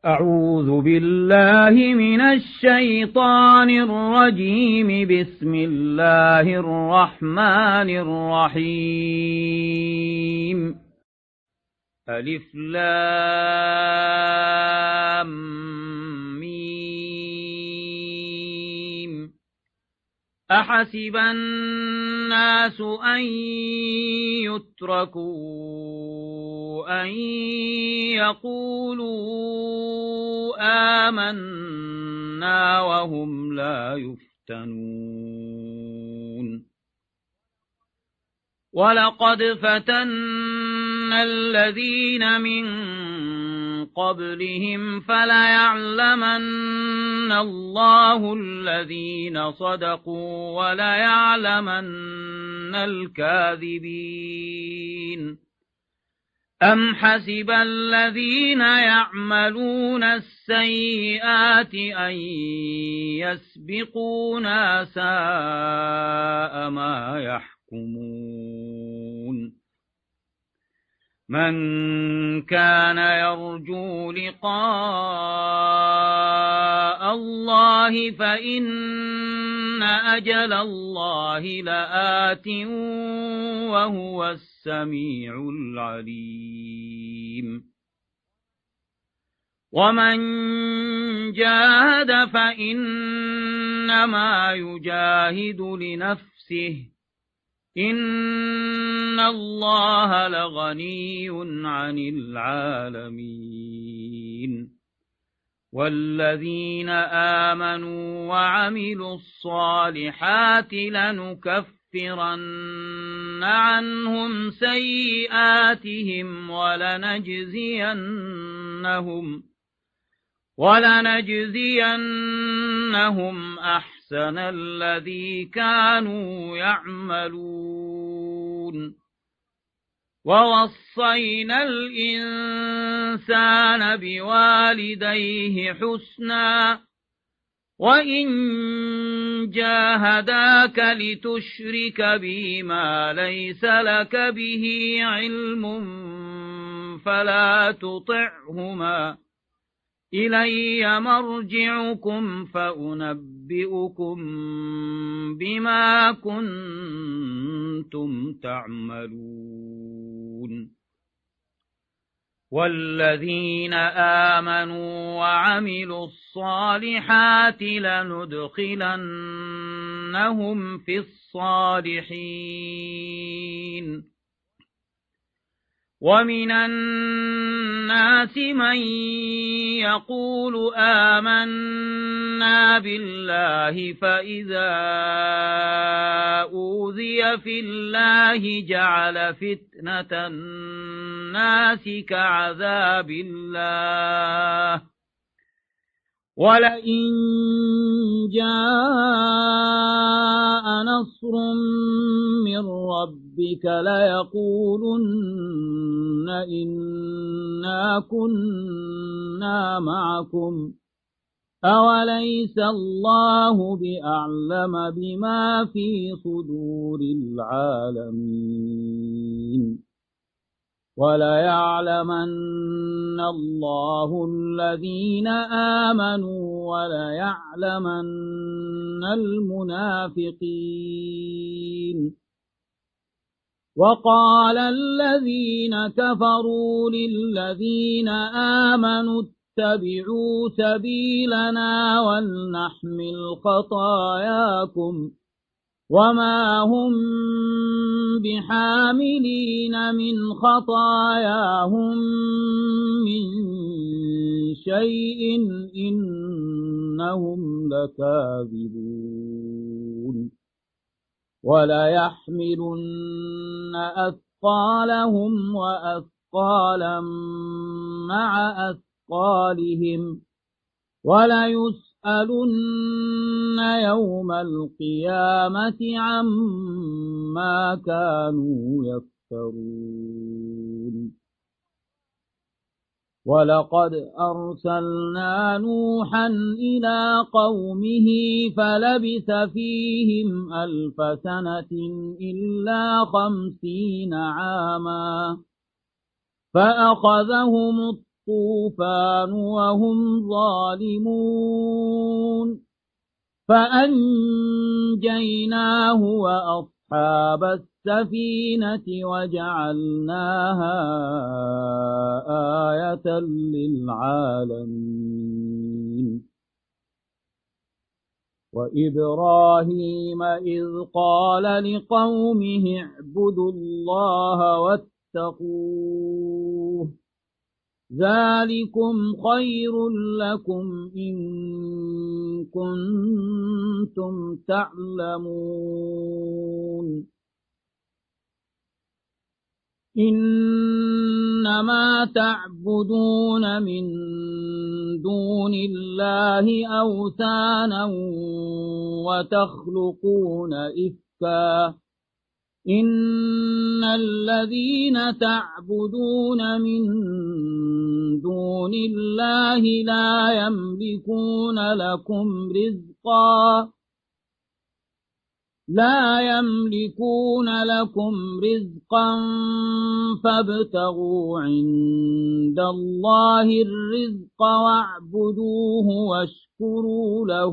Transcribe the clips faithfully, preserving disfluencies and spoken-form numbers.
أعوذ بالله من الشيطان الرجيم. بسم الله الرحمن الرحيم. ألف لام ميم. أحسب الناس أن يتركوا أن يقولوا آمنا وهم لا يفتنون. ولقد فتنا الذين من قبلهم فليعلمن الله الذين صدقوا وليعلمن الكاذبين. أم حسب الذين يعملون السيئات أن يسبقونا ساء ما يحكمون. من كان يرجو لقاء الله فإن أجل الله لآت وهو السميع العليم. ومن جاهد فإنما يجاهد لنفسه إن الله لغني عن العالمين. والذين آمنوا وعملوا الصالحات لنكفرن عنهم سيئاتهم ولنجزينهم ولنجزينهم أحسن الذي كانوا يعملون. ووصينا الإنسان بوالديه حسنا وإن جاهداك لتشرك بي ما ليس لك به علم فلا تطعهما إلي مرجعكم فأنبئكم بما كنتم تعملون. والذين آمنوا وعملوا الصالحات لندخلنهم في الصالحين. ومن الناس من يقول آمنا بالله فإذا أوذي في الله جعل فتنة الناس كعذاب الله ولئن جاء نصر من ربك ليقولن إنا كنا معكم أوليس الله بأعلم بما في صدور العالمين. وليعلمن الله الذين آمنوا وليعلمن المنافقين. وقال الذين كفروا للذين آمنوا اتبعوا سبيلنا ولنحمل خطاياكم وما هم بحاملين من خطاياهم من شيء إنهم لكاذبون. وليحملن أثقالهم وأثقالا مع أثقالهم وليسألن يوم القيامة عما كانوا يفترون. ولقد أرسلنا نوحا إلى قومه فلبث فيهم ألف سنة إلا خمسين عاما فأخذهم الطوفان وهم ظالمون فأنجيناه وأصحاب السفينة وجعلناها آية للعالمين وإبراهيم إذ قال لقومه اعبدوا الله واتقوه ذلكم خير لكم إن كنتم تعلمون إنما تعبدون من دون الله أوثانا وتخلقون إفكا إن الذين تعبدون من دون الله لا يملكون لكم رزقا لا يملكون لكم رزقا فابتغوا عند الله الرزق واعبدوه واشكروا له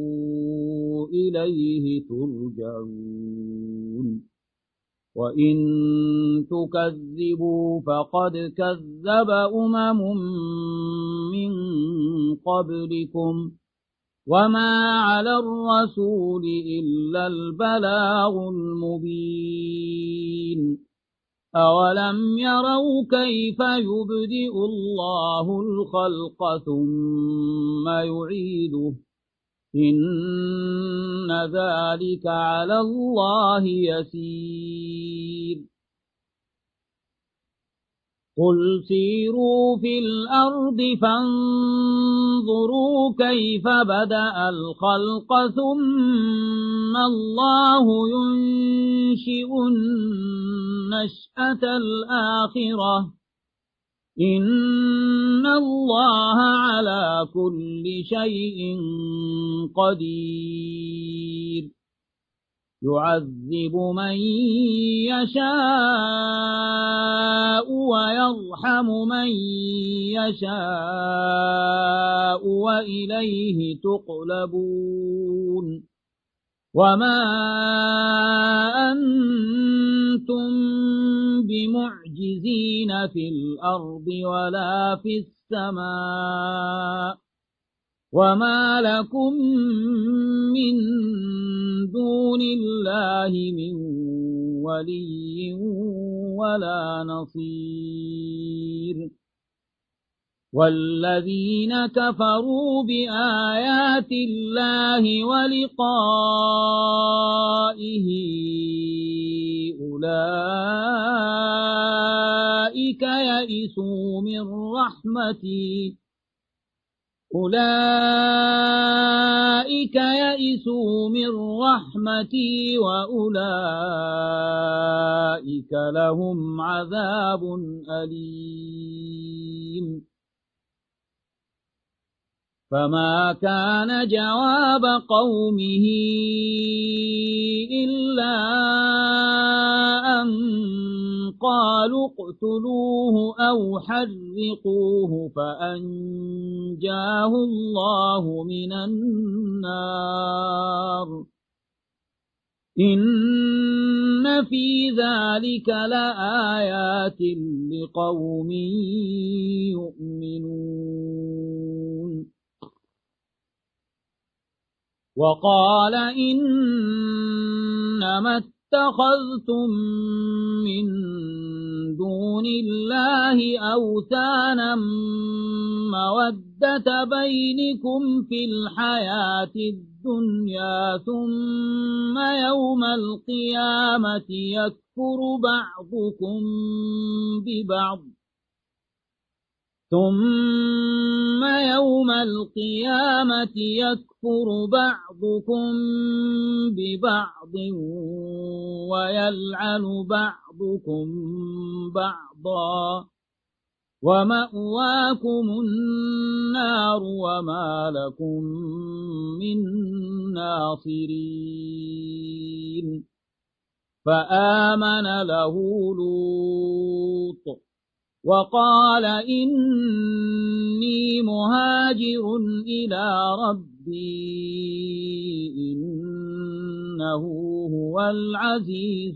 إليه ترجعون وإن تكذبوا فقد كذب أمم من قبلكم وما على الرسول إلا البلاغ المبين أولم يروا كيف يبدئ الله الخلق ثم يعيده إن ذلك على الله يسير قل سيروا في الأرض فانظروا كيف بدأ الخلق ثم الله ينشئ النشأة الآخرة إن الله على كل شيء قدير يعذب من يشاء ويرحم من يشاء وإليه تقلبون وما أنتم بمعجزين في الأرض ولا في السماء وما لكم من دون الله من ولي ولا نصير والذين كفروا بآيات الله ولقائه أولئك يئسوا من رحمتي أولئك يئسوا من رحمتي وأولئك لهم عذاب أليم فما كان جواب قومه إلا أن قالوا اقتلوه أو حرقوه فأنجاه الله من النار إن في ذلك لآيات لقوم يؤمنون وقال إنما اتخذتم من دون الله أوثانا مودة بينكم في الحياة الدنيا ثم يوم القيامة يكفر بعضكم ببعض ثم يوم القيامة يكفر بعضكم ببعض ويلعن بعضكم بعضا ومأواكم النار وما لكم من ناصرين فآمن له لوط وقال إني مهاجر إلى ربي إنه هو العزيز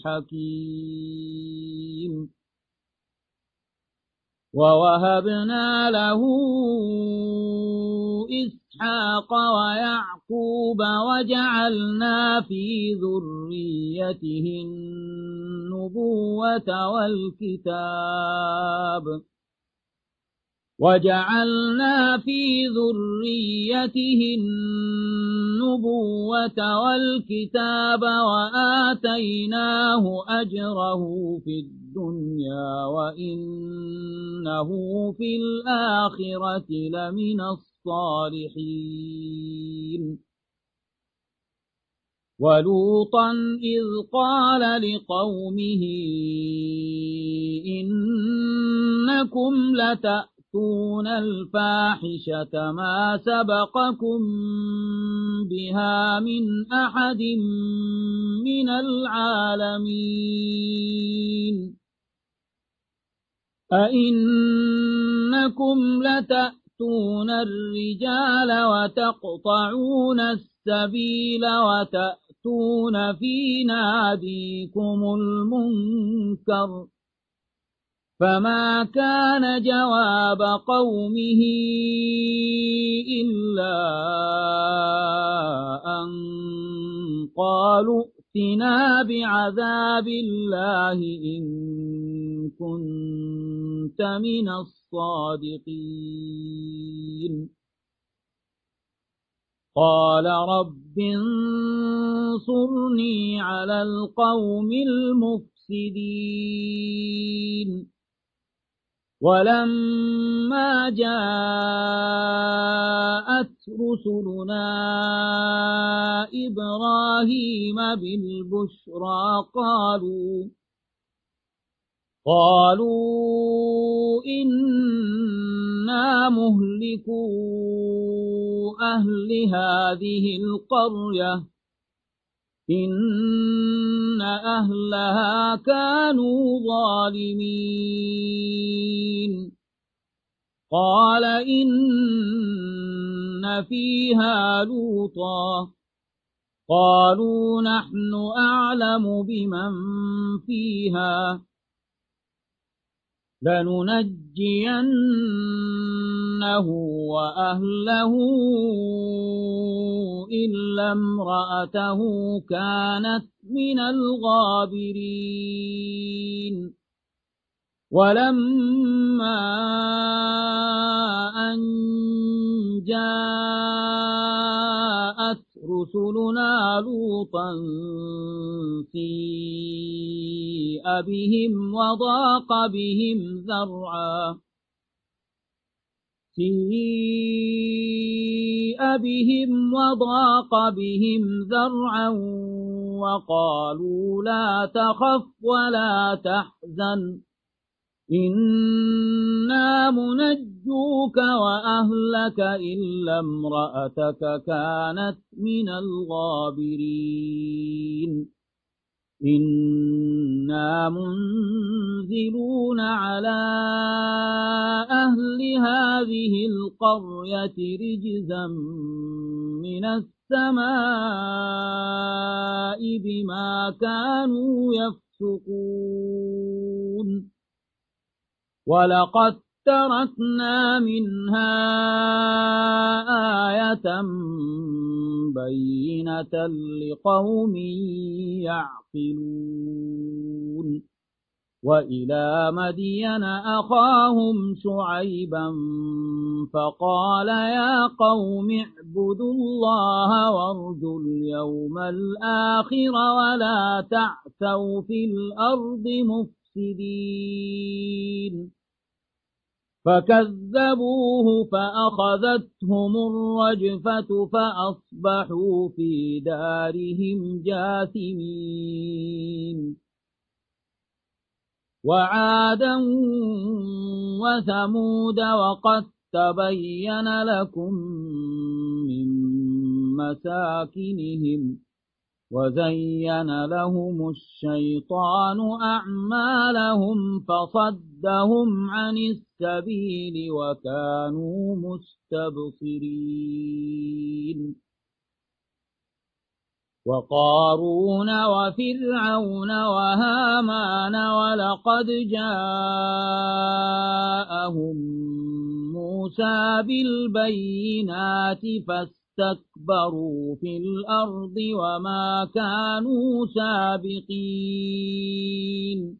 الحكيم ووهبنا له إسحاق ويعقوب وجعلنا في ذريته النبوة والكتاب وجعلنا في ذريته النبوة والكتاب وآتيناه أجره في الدنيا وإنه في الآخرة لمن الصالحين ولوطا إذ قال لقومه إنكم لتأتون الفاحشة ما سبقكم بها من أحد من العالمين أئنكم لتأتون الرجال وتقطعون السبيل وتأتون في ناديكم المنكر فما كان جواب قومه إلا أن قالوا ائتنا بعذاب الله إن كنت من الصادقين قال رب انصرني على القوم المفسدين ولما جاءت رسلنا إبراهيم بالبشرى قالوا قالوا إنا مهلكو أهل هذه القرية إن أهلها كانوا ظالمين قال إن فيها لوطا قالوا نحن أعلم بمن فيها لننجينه وأهله إلا امرأته كانت من الغابرين ولما أن جاءت رسلنا لوطا سيء بهم وضاق بهم ذرعا سيء بهم وضاق بهم ذرعا وقالوا لا تخف ولا تحزن إنا منجوك وأهلك إلا امرأتك كانت من الغابرين إنا منزلون على أهل هذه القرية رجزا من السماء بما كانوا يفسقون ولقد تركنا منها آية بينة لقوم يعقلون وإلى مدين أخاهم شعيبا فقال يا قوم اعبدوا الله وارجوا اليوم الآخر ولا تعثوا في الأرض مفسدين فكذبوه فأخذتهم الرجفة فأصبحوا في دارهم جاثمين وعادا وثمود وقد تبين لكم من مساكنهم وزين لهم الشيطان أعمالهم فصدهم عن السبيل وكانوا مستبصرين وقارون وفرعون وهامان ولقد جاءهم موسى بالبينات فاستكبروا في الأرض وما كانوا سابقين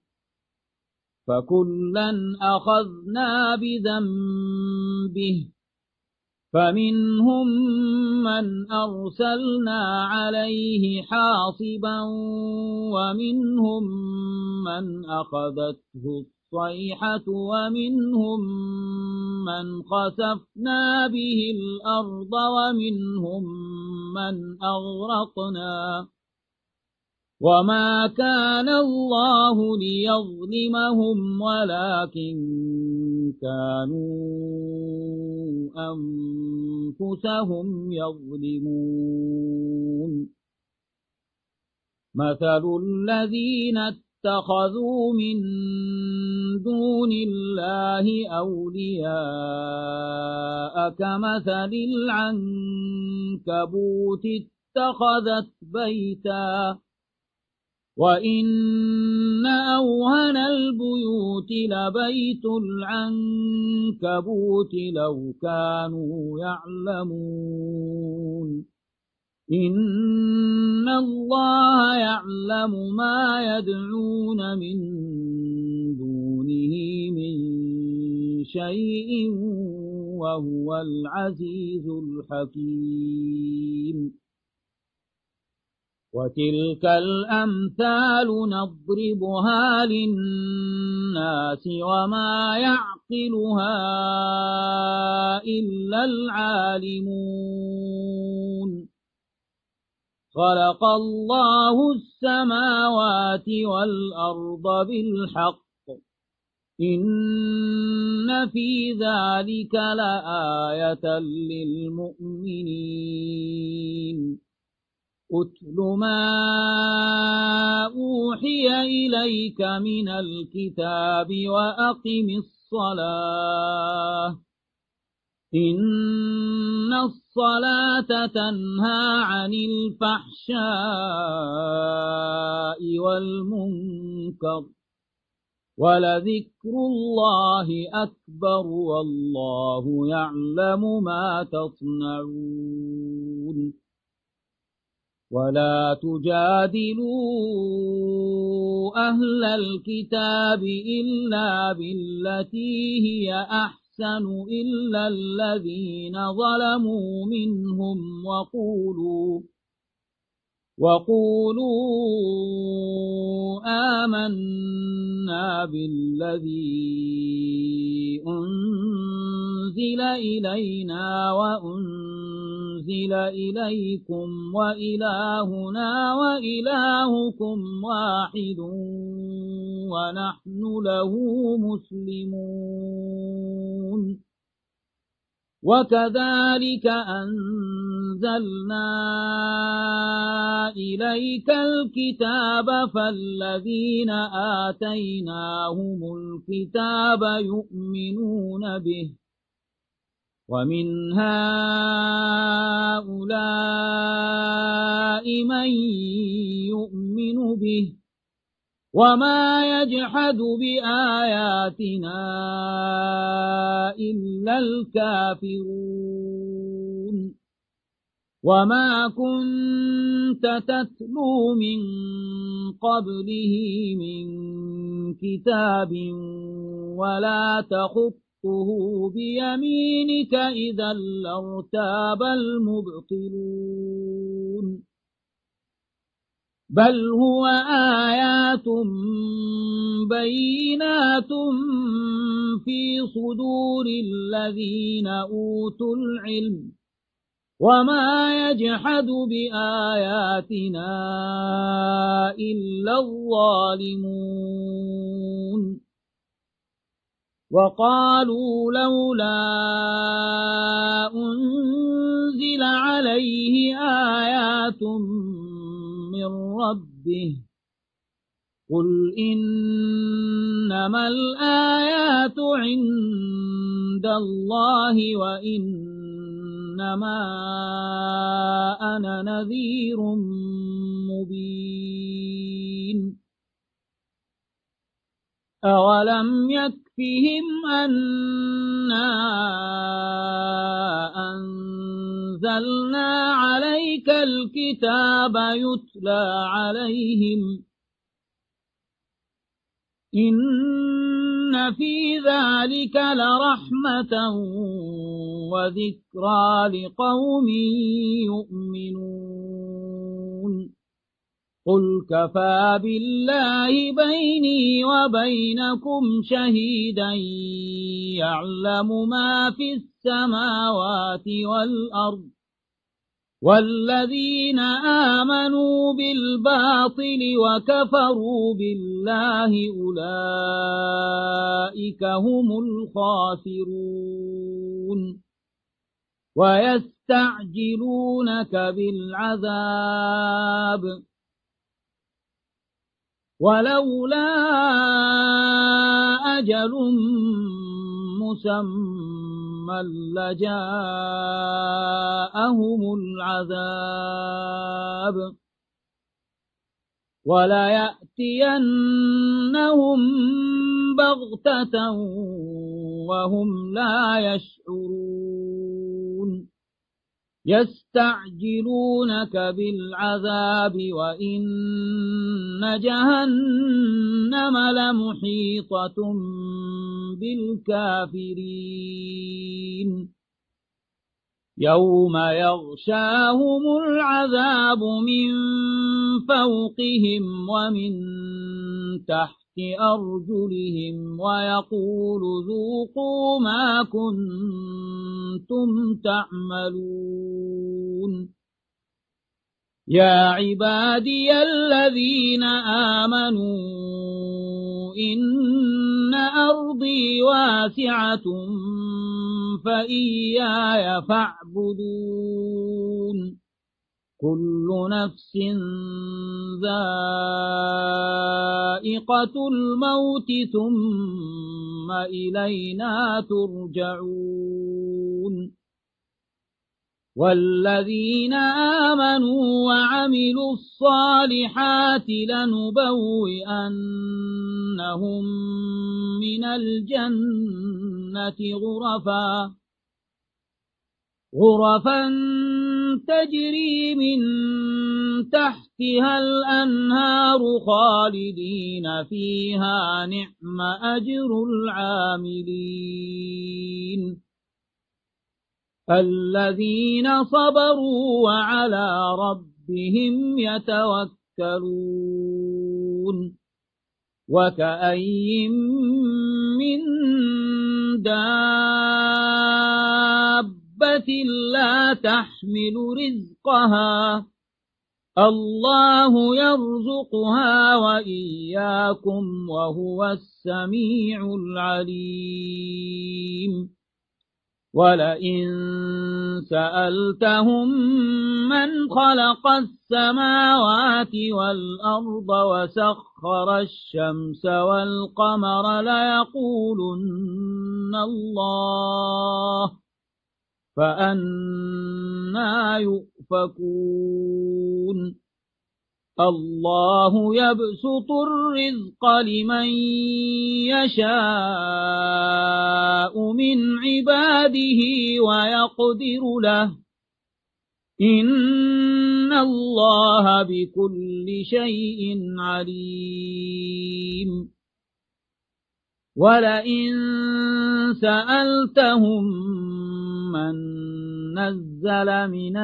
فكلا أخذنا بذنبه فمنهم من أرسلنا عليه حاصبا ومنهم من أخذته الصيحة ومنهم من خسفنا به الأرض ومنهم من أغرقنا وما كان الله ليظلمهم ولكن كانوا أنفسهم يظلمون مثل الذين اتخذوا من دون الله أولياء كمثل العنكبوت اتخذت بيتا وإن أوهن البيوت لبيت العنكبوت لو كانوا يعلمون إن الله يعلم ما يدعون من دونه من شيء وهو العزيز الحكيم وتلك الأمثال نضربها للناس وما يعقلها إلا العالمون خلق الله السماوات والأرض بالحق إن في ذلك لآية للمؤمنين أتل ما أوحي إليك من الكتاب وأقم الصلاة إن الصلاة تنهى عن الفحشاء والمنكر ولذكر الله أكبر والله يعلم ما تصنعون ولا تجادلوا أهل الكتاب إلا بالتي هي أحسن إلا الذين ظلموا منهم وقولوا وقولوا آمنا بالذي أنزل إلينا وأنزل إليكم وإلهنا وإلهكم واحد ونحن له مسلمون وكذلك أنزلنا إليك الكتاب فالذين آتيناهم الكتاب يؤمنون به ومن هؤلاء من يؤمن به وما يجحد بآياتنا إلا الكافرون وما كنت تتلو من قبله من كتاب ولا تخطه بيمينك إذا لارتاب المبطلون بل هو آيات بينات في صدور الذين أوتوا العلم وما يجحد بآياتنا إلا الظالمون وقالوا لولا أنزل عليه آيات من ربه قل إنما الآيات عند الله وإنما أنا نذير مبين أولم يكفهم أنا أنزلنا عليك الكتاب يتلى عليهم إن في ذلك لرحمة وذكرى لقوم يؤمنون قل كفى بالله بيني وبينكم شهيدا يعلم ما في السماوات والأرض والذين آمنوا بالباطل وكفروا بالله أولئك هم الخاسرون ويستعجلونك بالعذاب ولولا أجل مسمى لجاءهم العذاب وليأتينهم بغتة وهم لا يشعرون يستعجلونك بالعذاب وإن جهنم لمحيطة بالكافرين يوم يغشاهم العذاب من فوقهم ومن تحت أرجلهم ويقول ذوقوا ما كنتم تعملون يا عبادي الذين آمنوا إن أرضي واسعة فإياي فاعبدون كل نفس ذائقة الموت ثم إلينا ترجعون والذين آمنوا وعملوا الصالحات لنبوئنهم من الجنة غرفا غرفا تجري من تحتها الأنهار خالدين فيها نعم أجر العاملين الذين صبروا وعلى ربهم يتوكلون وكأي من دابة لا تحمل رزقها الله يرزقها وإياكم وهو السميع العليم ولئن سألتهم من خلق السماوات والأرض وسخر الشمس والقمر ليقولن الله فأنى يؤفكون الله يبسط الرزق لمن يشاء من عباده ويقدر له إن الله بكل شيء عليم ولئن سألتهم من نزل من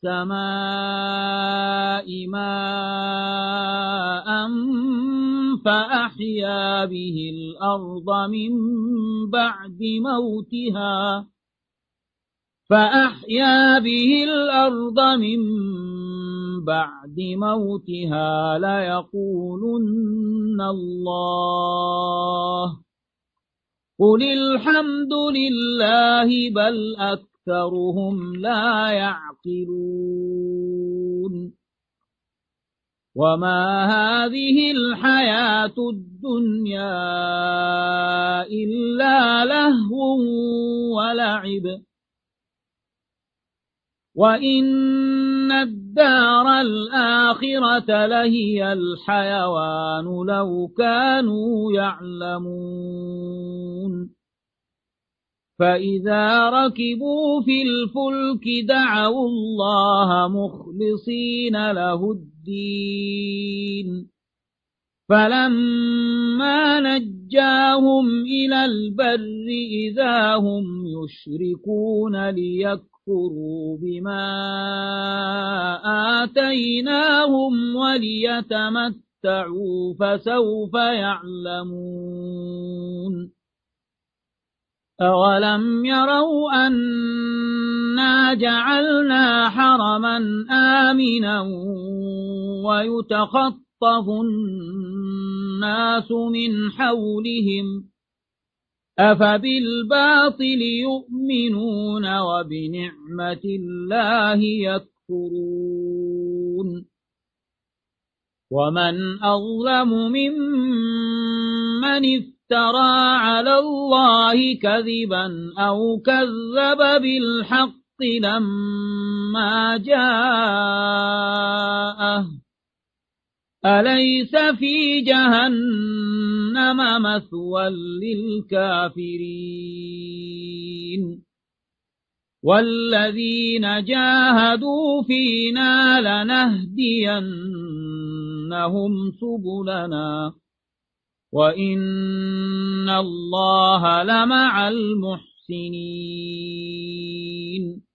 السماء ماء فأحيا به الأرض من بعد موتها فأحيا به الأرض من بعد موتها ليقولن الله قل الحمد لله بل أكثرهم لا يعقلون وما هذه الحياة الدنيا إلا لهو ولعب وإن الدار الآخرة لهي الحيوان لو كانوا يعلمون فإذا ركبوا في الفلك دعوا الله مخلصين له الدين فلما نجاهم إلى البر إذا هم يشركون ليكفروا بما آتيناهم وليتمتعوا فسوف يعلمون أولم يروا أنا جعلنا حرما آمنا ويتخطف الناس من حولهم أفبالباطل يؤمنون وبنعمة الله يكفرون ومن أظلم ممن افترى على الله كذبا أو كذب بالحق لما جاءه أليس في جهنم مثوى للكافرين والذين جاهدوا فينا لنهدينهم سبلنا وإن الله لمع المحسنين